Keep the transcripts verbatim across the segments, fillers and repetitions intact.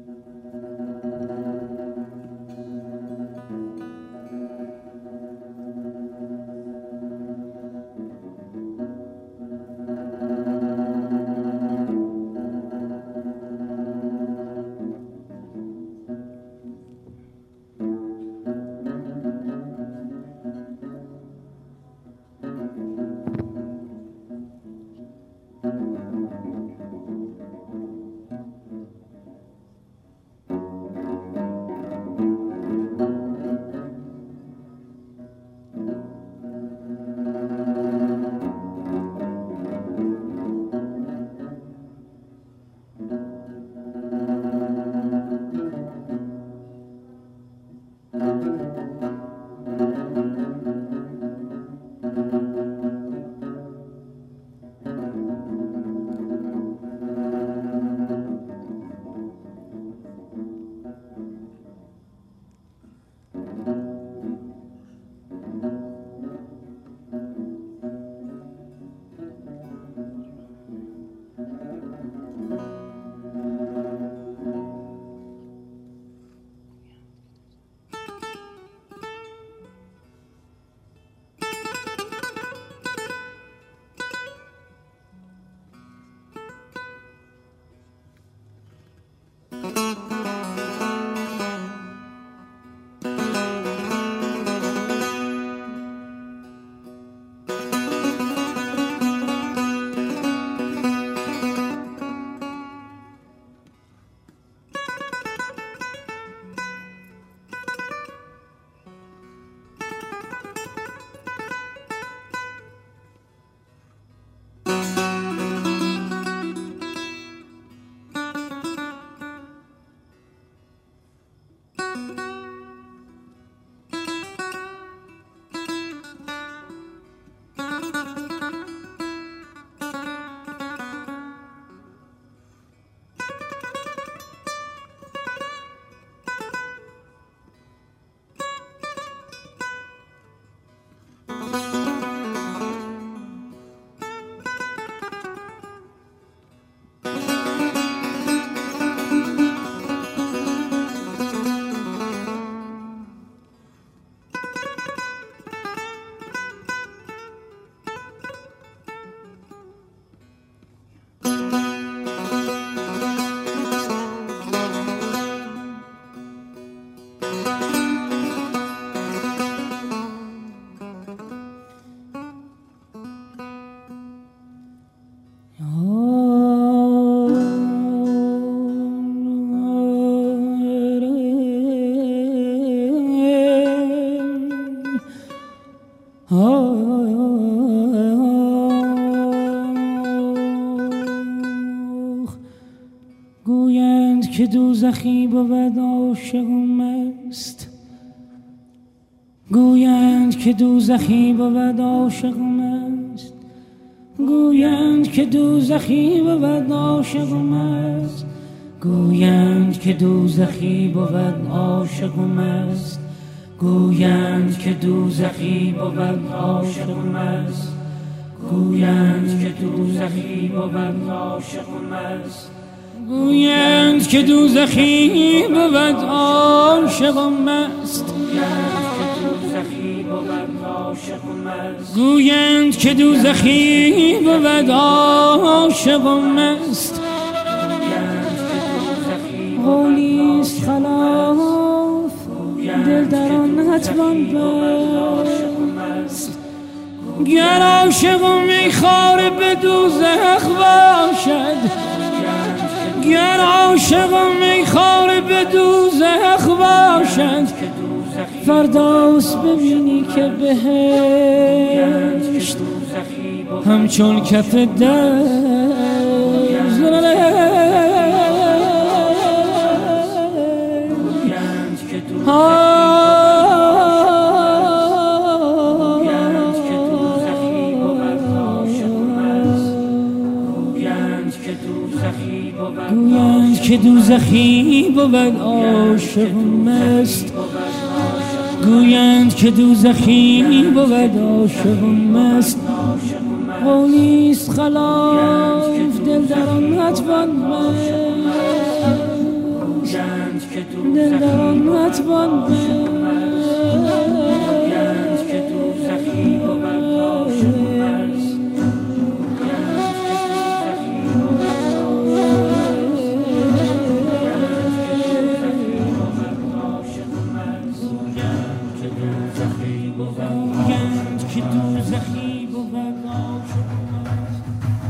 گویند که دوزخی بود عاشق و مست، گویند که دوزخی بود عاشق و مست، گویند که دوزخی بود عاشق و مست، گویند که دوزخی بود عاشق و مست، گویند که دوزخی بود عاشق و مست، گویند که دوزخی بود عاشق و مست، گویند که دوزخی بود عاشق و مست، گویند که دوزخی بود عاشق و مست، قولیست خلاف دل در آن نتوان بست، گر عاشق و میخواره به دوزخ باشد، گر عاشق و میخواره به دوزخ باشد، فرداست ببینی که بهشت همچون کف دست گویند که دوزخی بود عاشق و مست، گویند که دوزخی بود عاشق و مست، قولیست خلاف دل در آن نتوان بست، دلم نتوان گویند که دوزخی بود عاشق مست. گویند که دوزخی بود عاشق مست.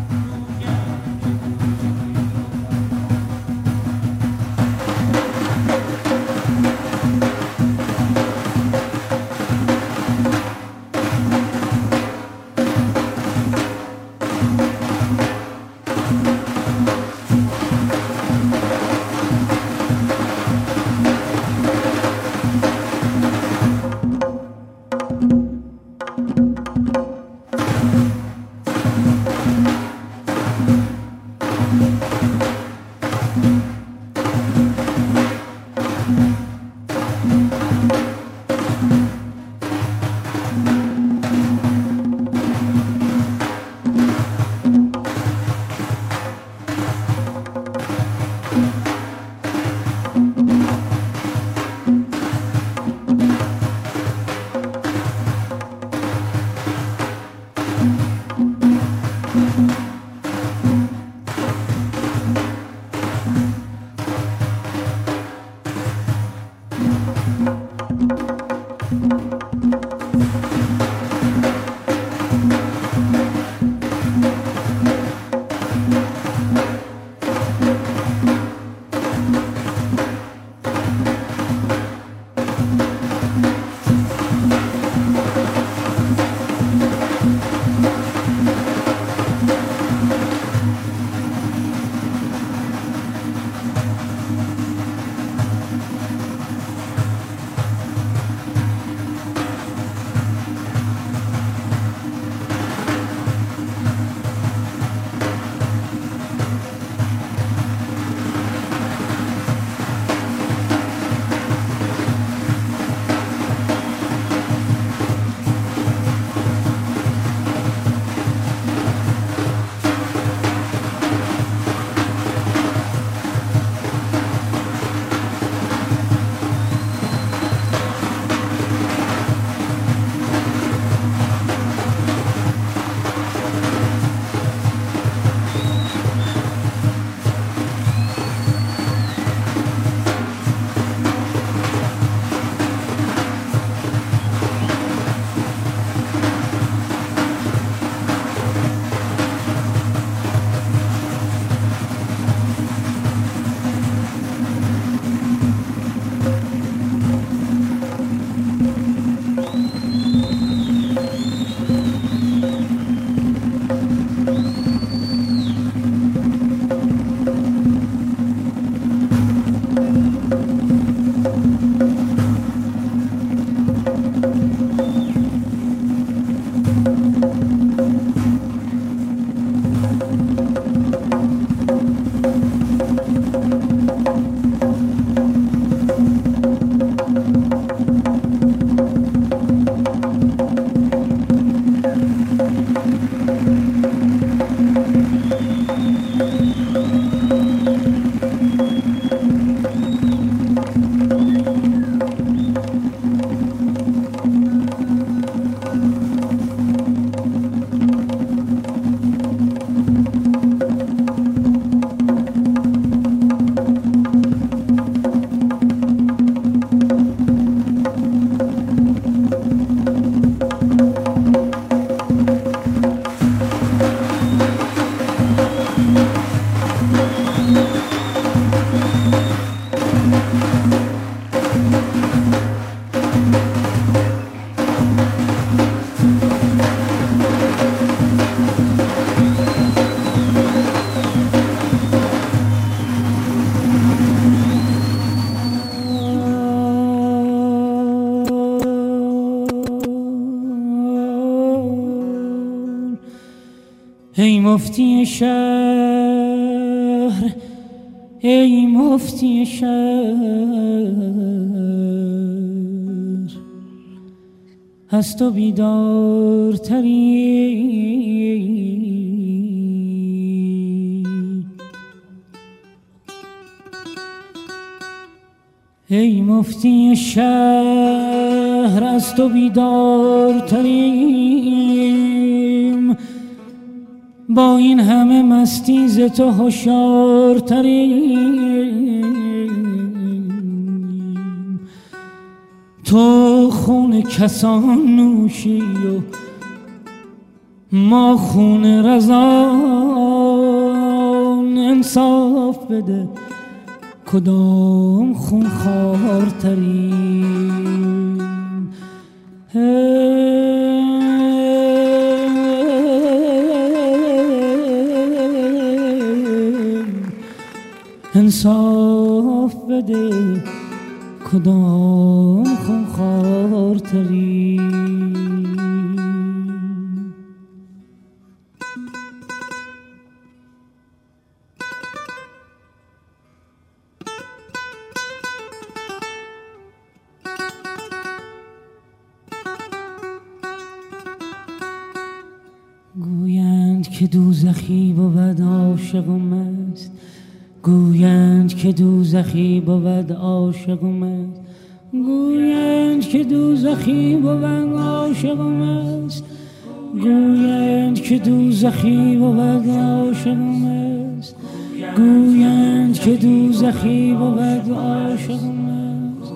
ای مفتی شهر، ای مفتی شهر، از تو بیدارتری. ای مفتی شهر از تو بیدارتریم، با این همه مستی ز تو هوشیارتریم. تو خون کسان نوشی و ما خون رزان، انصاف بده کدام خون خوارتریم. انصاف بده کدام خون خوارتریم. گویند که دوزخی بود عاشق و مست، گویند که دوزخی بود عاشق و مست، گویند که دوزخی بود عاشق و مست، گویند که دوزخی بود عاشق و مست، گویند که دوزخی بود عاشق و مست،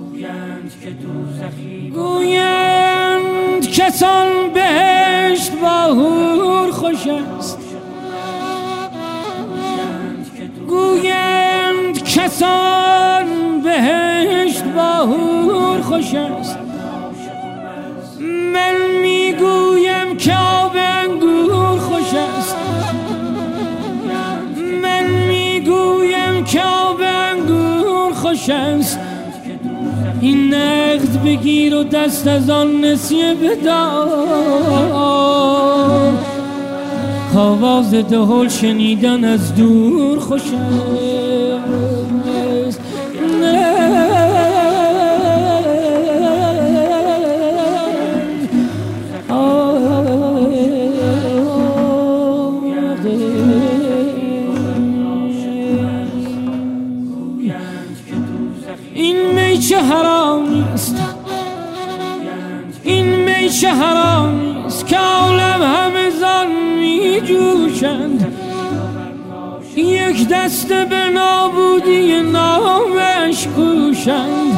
گویند کسان بهشت با حور خوش است، گویند کسان بهشت با حور خوش است. من میگویم که آب انگور خوش است، من میگویم که آب انگور خوش است. این نقد بگیر و دست از آن نسیه بدار، آواز دهل شنیدن از دور خوش است. این میچه حرامی است، این میچه حرامی است که عالم همه زان می جوشند، یک دسته به نابودی نامش کوشند.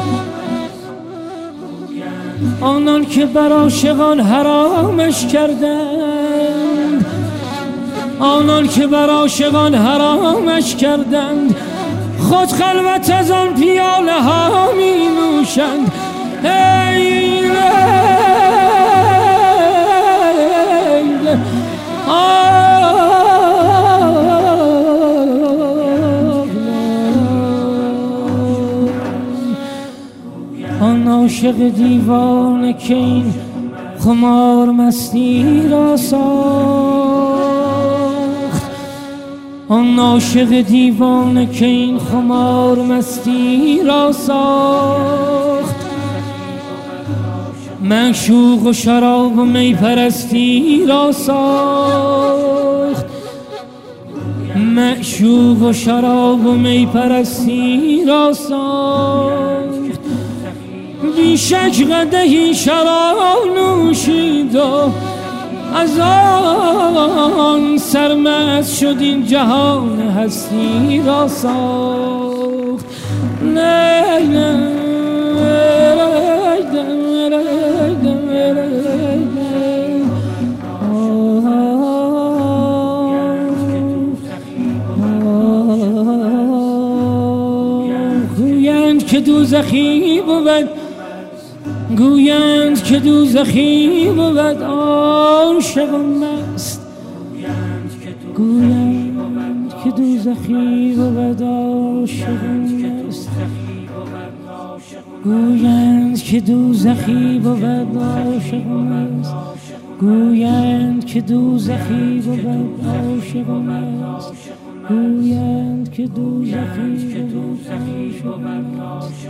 آنان که بر عاشقان حرامش کردند، آنان که بر عاشقان حرامش کردند، خود خلوت از آن پیاله ها می نوشند. ای لیل آن عاشق دیوانه که این خمار مستی را ساخت، آن عاشق دیوانه که این خمار مستی را ساخت. معشوق و شراب و می پرستی را ساخت، معشوق و شراب و می پرستی را ساخت. بی شک قدحی شراب نوشید و از آن سرمست شد این جهان هستی را ساخت. نه نه گویند که دوزخی بود، گویند که دوزخی بود عاشق و مست، گویند که دوزخی بود عاشق و مست، گویند که دوزخی بود عاشق و مست، گویند که دوزخی بود عاشق و مست، گویند که دوزخی بود عاشق و مست.